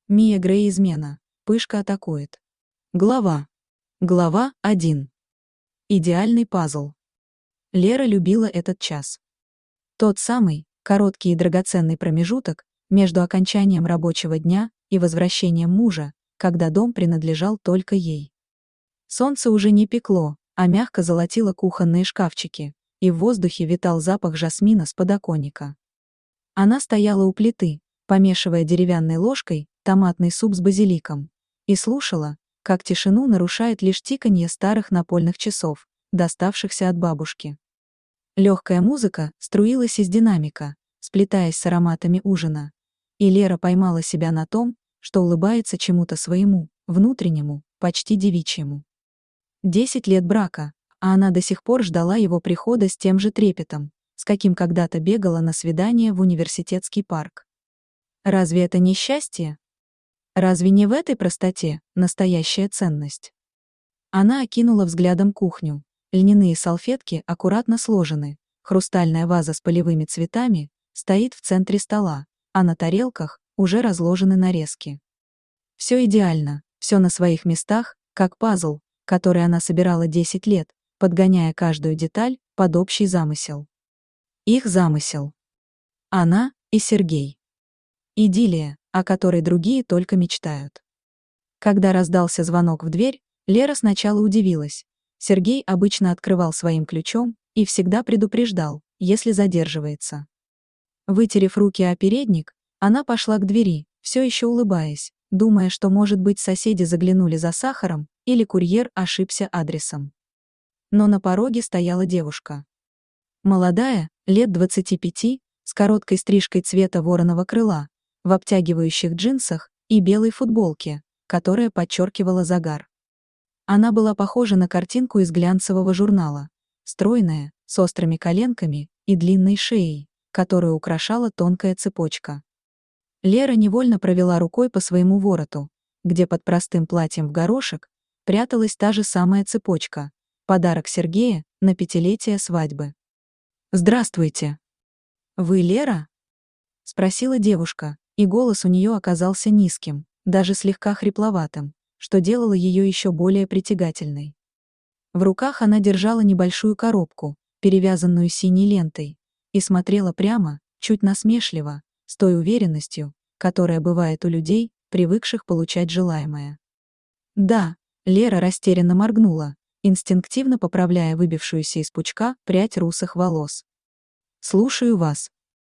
Мия Грей измена. Пышка атакует. Глава 1. Идеальный пазл. Лера любила этот час. Тот самый, короткий и драгоценный промежуток между окончанием рабочего дня и возвращением мужа, когда дом принадлежал только ей. Солнце уже не пекло, а мягко золотило кухонные шкафчики, и в воздухе витал запах жасмина с подоконника. Она стояла у плиты, помешивая деревянной ложкой томатный суп с базиликом, и слушала, как тишину нарушает лишь тиканье старых напольных часов, доставшихся от бабушки. Легкая музыка струилась из динамика, сплетаясь с ароматами ужина, и Лера поймала себя на том, что улыбается чему-то своему, внутреннему, почти девичьему. 10 лет брака, а она до сих пор ждала его прихода с тем же трепетом, с каким когда-то бегала на свидание в университетский парк. Разве это не счастье? Разве не в этой простоте настоящая ценность? Она окинула взглядом кухню. Льняные салфетки аккуратно сложены, хрустальная ваза с полевыми цветами стоит в центре стола, а на тарелках уже разложены нарезки. Все идеально, все на своих местах, как пазл, который она собирала 10 лет, подгоняя каждую деталь под общий замысел. Их замысел. Она и Сергей. Идиллия, о которой другие только мечтают. Когда раздался звонок в дверь, Лера сначала удивилась. Сергей обычно открывал своим ключом и всегда предупреждал, если задерживается. Вытерев руки о передник, она пошла к двери, все еще улыбаясь, думая, что, может быть, соседи заглянули за сахаром или курьер ошибся адресом. Но на пороге стояла девушка. Молодая, лет 25, с короткой стрижкой цвета вороного крыла, в обтягивающих джинсах и белой футболке, которая подчеркивала загар. Она была похожа на картинку из глянцевого журнала, стройная, с острыми коленками и длинной шеей, которую украшала тонкая цепочка. Лера невольно провела рукой по своему вороту, где под простым платьем в горошек пряталась та же самая цепочка, подарок Сергея на 5-летие свадьбы. «Здравствуйте! Вы Лера?» — спросила девушка, и голос у нее оказался низким, даже слегка хрипловатым, что делало ее еще более притягательной. В руках она держала небольшую коробку, перевязанную синей лентой, и смотрела прямо, чуть насмешливо, с той уверенностью, которая бывает у людей, привыкших получать желаемое. «Да», — Лера растерянно моргнула, инстинктивно поправляя выбившуюся из пучка прядь русых волос. «Слушаю вас».